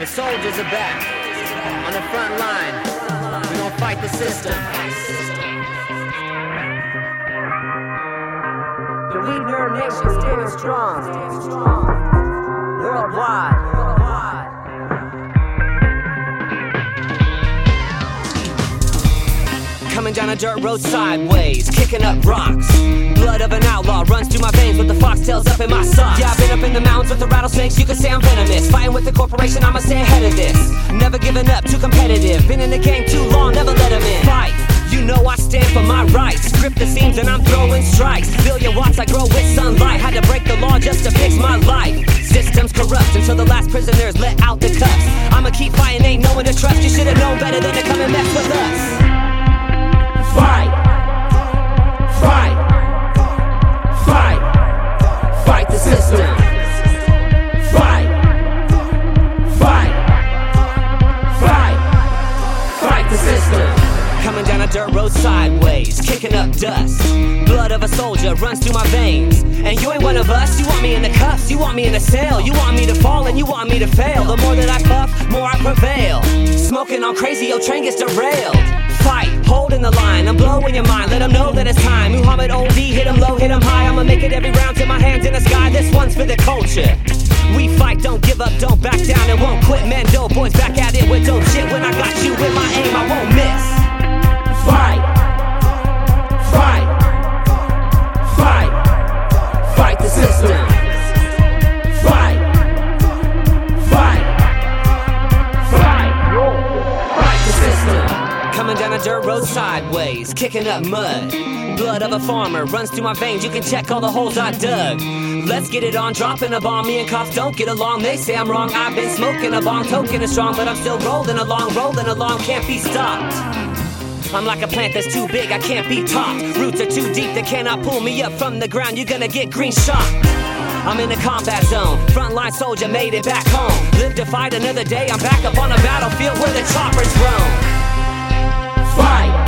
The soldiers are back on the front line. We're gonna fight the system. The We Nerve Nation standing strong. Worldwide. Coming down a dirt road sideways, kicking up rocks. Blood of an outlaw runs through my veins with the foxtails up in my socks. Yeah, I've been up in the mountains with the rattlesnakes, you can say I'm venomous. Fighting with the corporation, I'ma stay ahead of this. Never giving up, too competitive. Been in the game too long, never let them in. Fight, you know I stand for my rights. Grip the seams and I'm throwing strikes. Billion watts, I grow with sunlight. Had to break the law just to fix my life. Systems corrupt until the last prisoners let out the cuffs. I'ma keep fighting, ain't no one to trust. You should've known better than to come and mess with us. Fight, fight, fight, fight the system. Fight, fight, fight, fight the system. Coming down a dirt road sideways, kicking up dust. Blood of a soldier runs through my veins. And you ain't one of us, you want me in the cuffs, you want me in the cell. You want me to fall and you want me to fail. The more that I puff, more I prevail. Smoking on crazy, your train gets derailed. Fight, holding the line, I'm blowing your mind. Let them know that it's time. Muhammad OD, hit him low, hit him high. I'ma make it every round till my hands in the sky. This one's for the culture. We fight, don't give up, don't back down, and won't quit. Man, dope boys back at it with dope shit. When I got you with my aim, I won't miss. Fight, fight, fight, fight the system. Fight, fight, fight, fight the system. Coming down a dirt road sideways, kicking up mud. Blood of a farmer runs through my veins, you can check all the holes I dug. Let's get it on, dropping a bomb, me and cops don't get along. They say I'm wrong, I've been smoking a bomb, token is strong, but I'm still rolling along, can't be stopped. I'm like a plant that's too big, I can't be topped. Roots are too deep, they cannot pull me up from the ground, you're gonna get green shot. I'm in the combat zone, frontline soldier made it back home. Live to fight another day, I'm back up on the battlefield where the choppers roam. Fight,